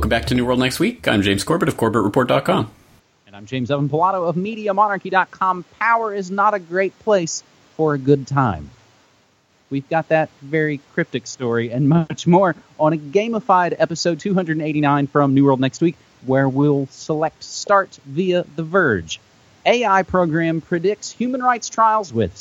back to New World Next Week. I'm James Corbett of CorbettReport.com. And I'm James Evan Pilato of MediaMonarchy.com. Power is not a great place for a good time. We've got that very cryptic story and much more on a gamified episode 289 from New World Next Week, where we'll select Start via The Verge. AI program predicts human rights trials with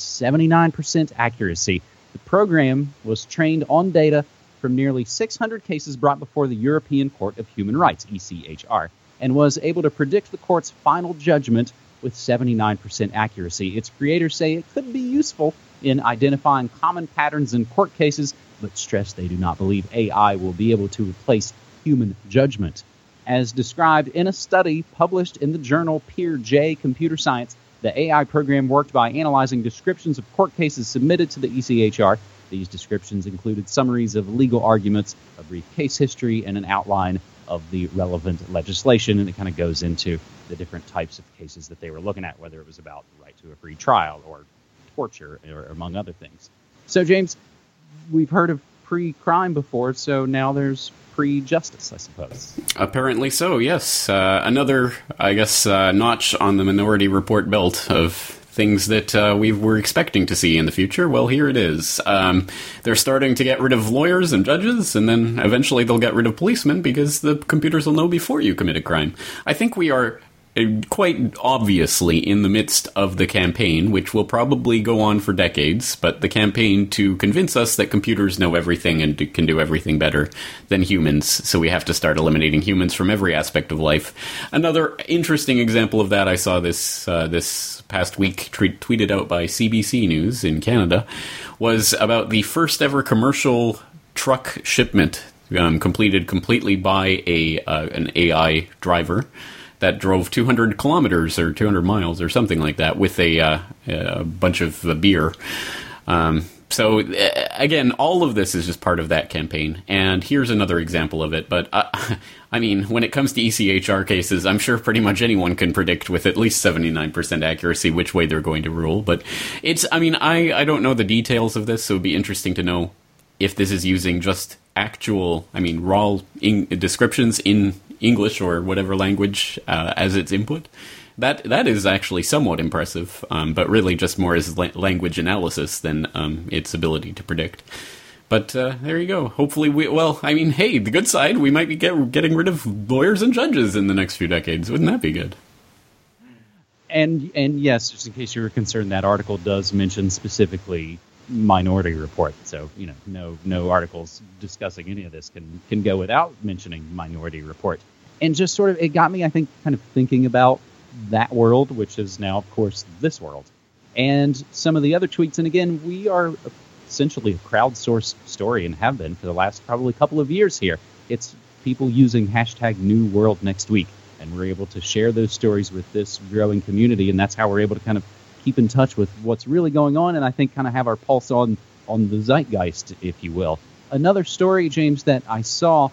79% accuracy. The program was trained on data from nearly 600 cases brought before the European Court of Human Rights, ECHR, and was able to predict the court's final judgment with 79% accuracy. Its creators say it could be useful in identifying common patterns in court cases, but stress they do not believe AI will be able to replace human judgment. As described in a study published in the journal Peer J Computer Science, the AI program worked by analyzing descriptions of court cases submitted to the ECHR. These descriptions included summaries of legal arguments, a brief case history, and an outline of the relevant legislation, and it kind of goes into the different types of cases that they were looking at, whether it was about the right to a free trial or torture, or among other things. So, James, we've heard of pre-crime before, so now there's pre-justice, I suppose. Apparently so, yes. Another, I guess, notch on the Minority Report belt of things that we were expecting to see in the future. Well, here it is. They're starting to get rid of lawyers and judges, and then eventually they'll get rid of policemen because the computers will know before you commit a crime. I think we are quite obviously in the midst of the campaign, which will probably go on for decades, but the campaign to convince us that computers know everything and can do everything better than humans, so we have to start eliminating humans from every aspect of life. Another interesting example of that I saw this past week, tweeted out by CBC News in Canada, was about the first ever commercial truck shipment completed completely by an AI driver that drove 200 kilometers or 200 miles or something like that with a bunch of beer. So, again, all of this is just part of that campaign. And here's another example of it. But, I mean, when it comes to ECHR cases, I'm sure pretty much anyone can predict with at least 79% accuracy which way they're going to rule. But it's, I mean, I don't know the details of this, so it would be interesting to know if this is using just actual, I mean, raw descriptions in English or whatever language as its input. That is actually somewhat impressive, but really just more as language analysis than its ability to predict. But there you go. Hopefully the good side, we might be getting rid of lawyers and judges in the next few decades. Wouldn't that be good? And yes, just in case you were concerned, that article does mention specifically Minority Report. So, no articles discussing any of this can go without mentioning Minority Report. And just sort of, it got me, I think, kind of thinking about that world, which is now, of course, this world. And some of the other tweets, and again, we are essentially a crowdsourced story and have been for the last probably couple of years here. It's people using hashtag New World Next Week, and we're able to share those stories with this growing community, and that's how we're able to kind of keep in touch with what's really going on, and I think kind of have our pulse on the zeitgeist, if you will. Another story, James, that I saw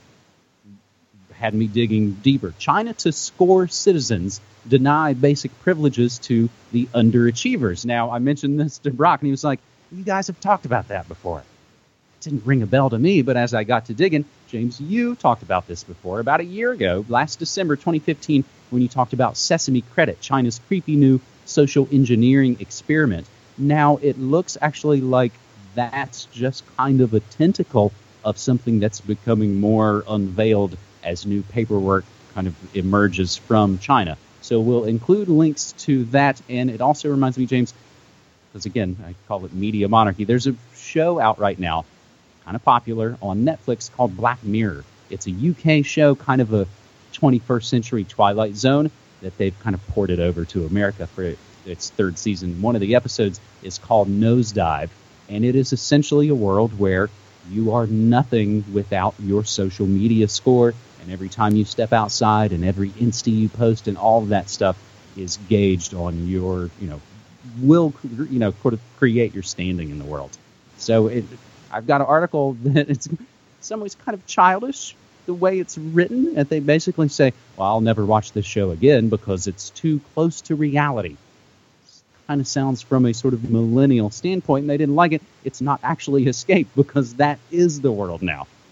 had me digging deeper. China to score citizens deny basic privileges to the underachievers. Now, I mentioned this to Brock, and he was like, you guys have talked about that before. It didn't ring a bell to me, but as I got to digging, James, you talked about this before, about a year ago, last December 2015, when you talked about Sesame Credit, China's creepy new social engineering experiment. Now, it looks actually like that's just kind of a tentacle of something that's becoming more unveiled as new paperwork kind of emerges from China. So we'll include links to that, and it also reminds me, James, because again, I call it Media Monarchy, there's a show out right now, kind of popular, on Netflix called Black Mirror. It's a UK show, kind of a 21st century Twilight Zone, that they've kind of ported over to America for its third season. One of the episodes is called Nosedive, and it is essentially a world where you are nothing without your social media score, and every time you step outside and every Insta you post and all of that stuff is gauged on your, will, create your standing in the world. So I've got an article that it's in some ways kind of childish, the way it's written, and they basically say, well, I'll never watch this show again because it's too close to reality. It kind of sounds from a sort of millennial standpoint, and they didn't like it. It's not actually Escape because that is the world now.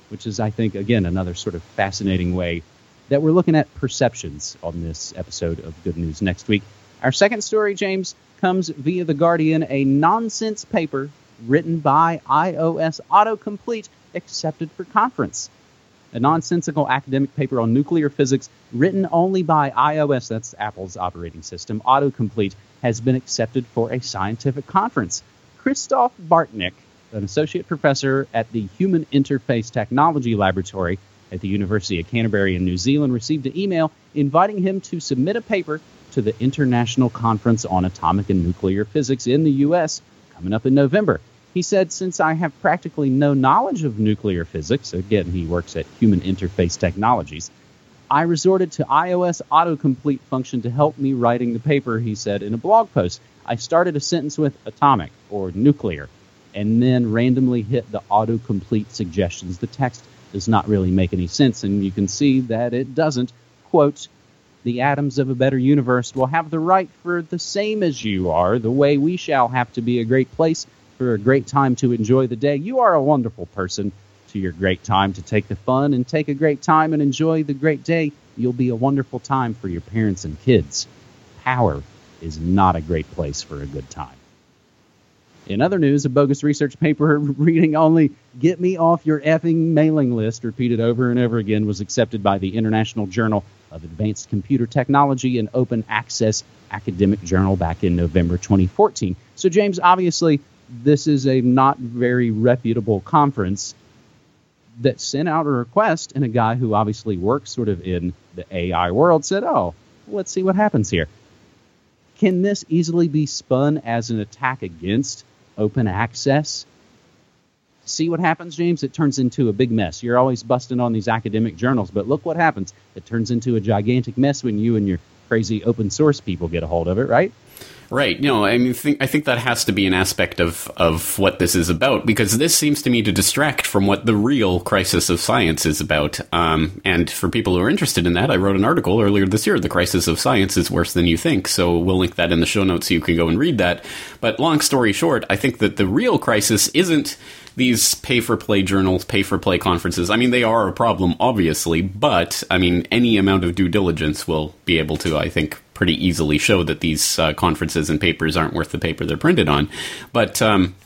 which is, I think, again, another sort of fascinating way that we're looking at perceptions on this episode of Good News Next Week. Our second story, James, comes via The Guardian, a nonsense paper written by iOS Autocomplete accepted for conference. A nonsensical academic paper on nuclear physics written only by iOS, that's Apple's operating system, Autocomplete, has been accepted for a scientific conference. Christoph Bartnik, an associate professor at the Human Interface Technology Laboratory at the University of Canterbury in New Zealand, received an email inviting him to submit a paper to the International Conference on Atomic and Nuclear Physics in the U.S. coming up in November. He said, since I have practically no knowledge of nuclear physics, again, he works at Human Interface Technologies, I resorted to iOS autocomplete function to help me writing the paper, he said in a blog post. I started a sentence with atomic or nuclear and then randomly hit the autocomplete suggestions. The text does not really make any sense, and you can see that it doesn't. Quote, the atoms of a better universe will have the right for the same as you are, the way we shall have to be a great place for a great time to enjoy the day. You are a wonderful person to your great time to take the fun and take a great time and enjoy the great day. You'll be a wonderful time for your parents and kids. Power is not a great place for a good time. In other news, a bogus research paper reading only "Get me off your effing mailing list" repeated over and over again was accepted by the International Journal of Advanced Computer Technology, an open access academic journal, back in November 2014. So, James, obviously, this is a not very reputable conference that sent out a request, and a guy who obviously works sort of in the AI world said, oh, let's see what happens here. Can this easily be spun as an attack against open access? See what happens, James? It turns into a big mess. You're always busting on these academic journals, but look what happens. It turns into a gigantic mess when you and your crazy open source people get a hold of it, right? Right. No, I mean, I think that has to be an aspect of what this is about, because this seems to me to distract from what the real crisis of science is about. And for people who are interested in that, I wrote an article earlier this year, "The Crisis of Science is Worse Than You Think." So we'll link that in the show notes so you can go and read that. But long story short, I think that the real crisis isn't these pay-for-play journals, pay-for-play conferences. I mean, they are a problem, obviously, but, I mean, any amount of due diligence will be able to, I think, pretty easily show that these conferences and papers aren't worth the paper they're printed on. But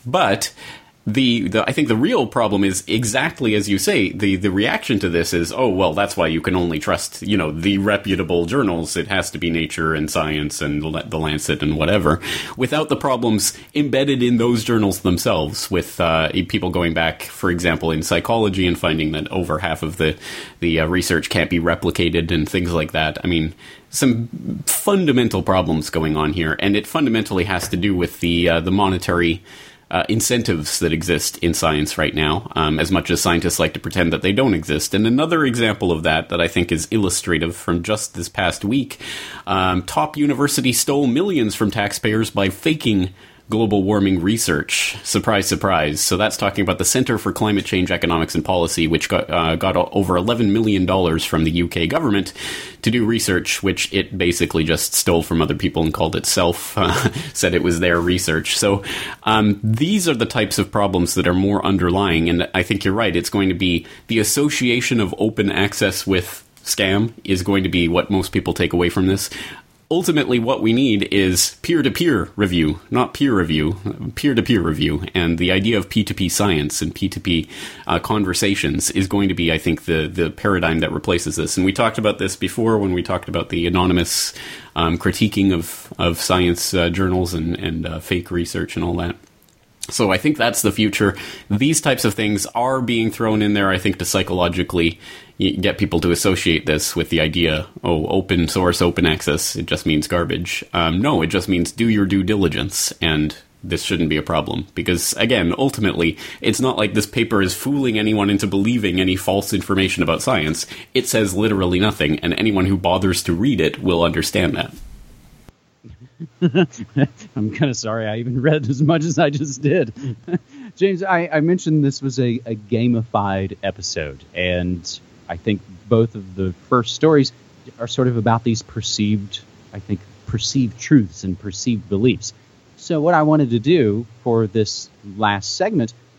I think the real problem is exactly as you say. The reaction to this is, oh, well, that's why you can only trust, the reputable journals. It has to be Nature and Science and the Lancet and whatever, without the problems embedded in those journals themselves, with people going back, for example, in psychology and finding that over half of the research can't be replicated and things like that. I mean, some fundamental problems going on here, and it fundamentally has to do with the monetary incentives that exist in science right now, as much as scientists like to pretend that they don't exist. And another example of that I think is illustrative from just this past week, top university stole millions from taxpayers by faking global warming research. Surprise, surprise. So that's talking about the Center for Climate Change Economics and Policy, which got over $11 million from the UK government to do research, which it basically just stole from other people and called itself, said it was their research. So these are the types of problems that are more underlying, and I think you're right. It's going to be the association of open access with scam is going to be what most people take away from this. Ultimately, what we need is peer-to-peer review, not peer review, peer-to-peer review. And the idea of P2P science and P2P conversations is going to be, I think, the paradigm that replaces this. And we talked about this before when we talked about the anonymous critiquing of science journals and fake research and all that. So I think that's the future. These types of things are being thrown in there, I think, to psychologically get people to associate this with the idea, oh, open source, open access, it just means garbage. No, it just means do your due diligence, and this shouldn't be a problem. Because, again, ultimately, it's not like this paper is fooling anyone into believing any false information about science. It says literally nothing, and anyone who bothers to read it will understand that. I'm kind of sorry I even read as much as I just did. James, I mentioned this was a gamified episode, and I think both of the first stories are sort of about these perceived truths and perceived beliefs. So what I wanted to do for this last segment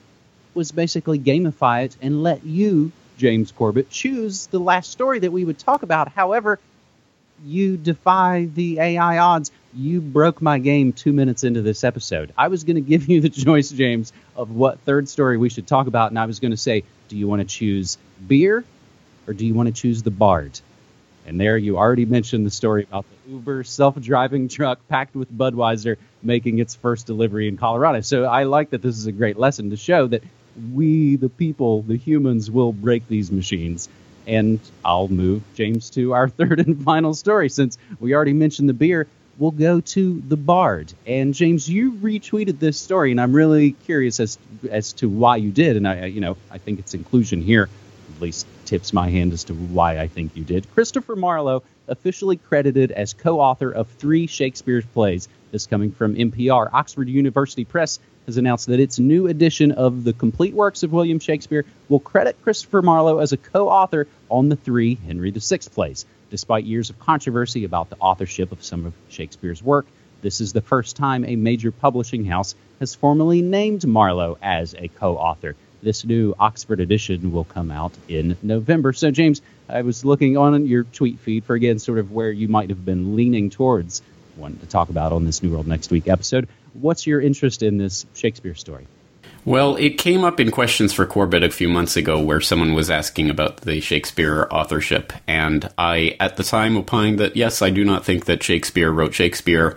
was basically gamify it and let you, James Corbett, choose the last story that we would talk about. However, you defy the AI odds. You broke my game 2 minutes into this episode. I was going to give you the choice, James, of what third story we should talk about, and I was going to say, do you want to choose beer or do you want to choose the Bard? And there you already mentioned the story about the Uber self-driving truck packed with Budweiser making its first delivery in Colorado. So I like that this is a great lesson to show that we, the people, the humans, will break these machines. And I'll move, James, to our third and final story. Since we already mentioned the beer, we'll go to the Bard. And James, you retweeted this story, and I'm really curious as to why you did. And I think its inclusion here at least tips my hand as to why I think you did. Christopher Marlowe, officially credited as co-author of 3 Shakespeare plays. This coming from NPR. Oxford University Press has announced that its new edition of the complete works of William Shakespeare will credit Christopher Marlowe as a co-author on the 3 Henry VI plays. Despite years of controversy about the authorship of some of Shakespeare's work, this is the first time a major publishing house has formally named Marlowe as a co-author. This new Oxford edition will come out in November. So, James, I was looking on your tweet feed for, again, sort of where you might have been leaning towards wanting to talk about on this New World Next Week episode. What's your interest in this Shakespeare story? Well, it came up in Questions for Corbett a few months ago where someone was asking about the Shakespeare authorship, and I, at the time, opined that, yes, I do not think that Shakespeare wrote Shakespeare,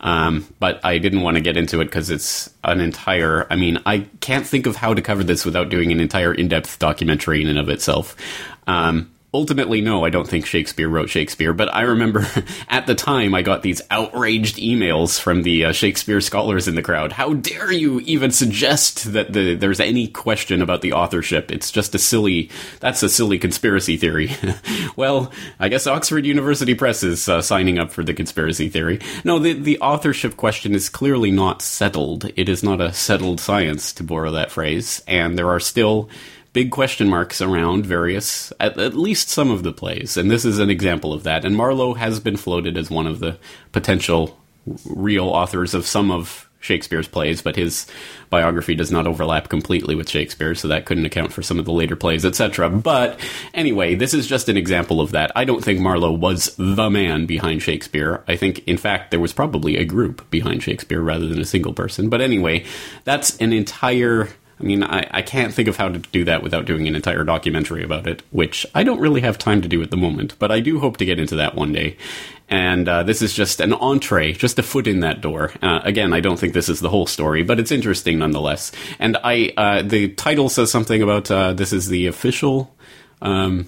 but I didn't want to get into it because it's an entire... I mean, I can't think of how to cover this without doing an entire in-depth documentary in and of itself. Ultimately, no, I don't think Shakespeare wrote Shakespeare, but I remember at the time I got these outraged emails from the Shakespeare scholars in the crowd. How dare you even suggest that there's any question about the authorship? It's just that's a silly conspiracy theory. Well, I guess Oxford University Press is signing up for the conspiracy theory. No, the authorship question is clearly not settled. It is not a settled science, to borrow that phrase, and there are still big question marks around at least some of the plays, and this is an example of that. And Marlowe has been floated as one of the potential real authors of some of Shakespeare's plays, but his biography does not overlap completely with Shakespeare, so that couldn't account for some of the later plays, etc. But anyway, this is just an example of that. I don't think Marlowe was the man behind Shakespeare. I think, in fact, there was probably a group behind Shakespeare rather than a single person. But anyway, that's an entire... I mean, I can't think of how to do that without doing an entire documentary about it, which I don't really have time to do at the moment, but I do hope to get into that one day. And this is just an entree, just a foot in that door. Again, I don't think this is the whole story, but it's interesting nonetheless. And the title says something about this is the official... what's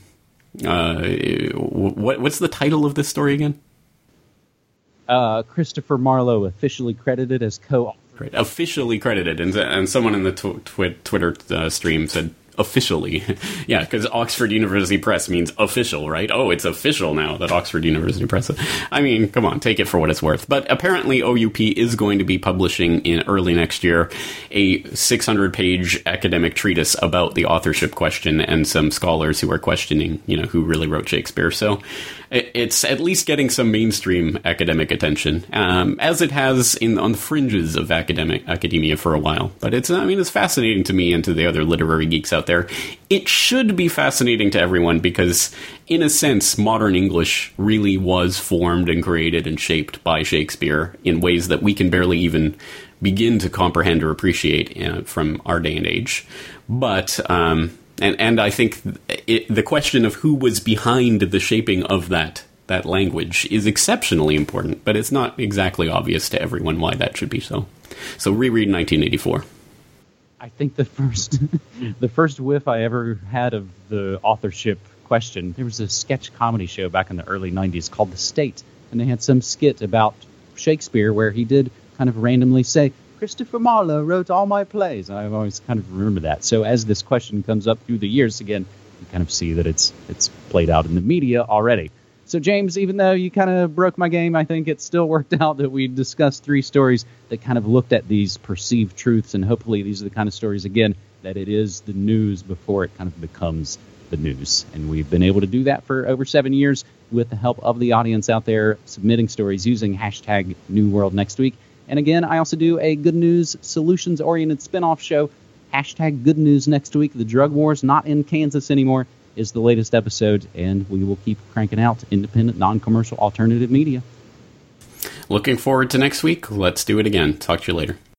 the title of this story again? Christopher Marlowe, officially credited as co-author. Right, officially credited, and someone in the Twitter stream said officially. Yeah, because Oxford University Press means official, right? Oh, it's official now that Oxford University Press... I mean, come on, take it for what it's worth. But apparently OUP is going to be publishing in early next year a 600-page academic treatise about the authorship question and some scholars who are questioning, who really wrote Shakespeare. So it's at least getting some mainstream academic attention, as it has on the fringes of academia for a while. But it's fascinating to me and to the other literary geeks out there. It should be fascinating to everyone because, in a sense, modern English really was formed and created and shaped by Shakespeare in ways that we can barely even begin to comprehend or appreciate from our day and age. But... And I think the question of who was behind the shaping of that language is exceptionally important, but it's not exactly obvious to everyone why that should be so. So reread 1984. I think the first whiff I ever had of the authorship question, there was a sketch comedy show back in the early 90s called The State, and they had some skit about Shakespeare where he did kind of randomly say, Christopher Marlowe wrote all my plays. And I've always kind of remembered that. So as this question comes up through the years, again, you kind of see that it's played out in the media already. So, James, even though you kind of broke my game, I think it still worked out that we discussed 3 stories that kind of looked at these perceived truths. And hopefully these are the kind of stories, again, that it is the news before it kind of becomes the news. And we've been able to do that for over 7 years with the help of the audience out there submitting stories using #NewWorldNextWeek. And again, I also do a good news, solutions-oriented spinoff show, hashtag good news next week. The drug war's not in Kansas anymore is the latest episode, and we will keep cranking out independent, non-commercial alternative media. Looking forward to next week. Let's do it again. Talk to you later.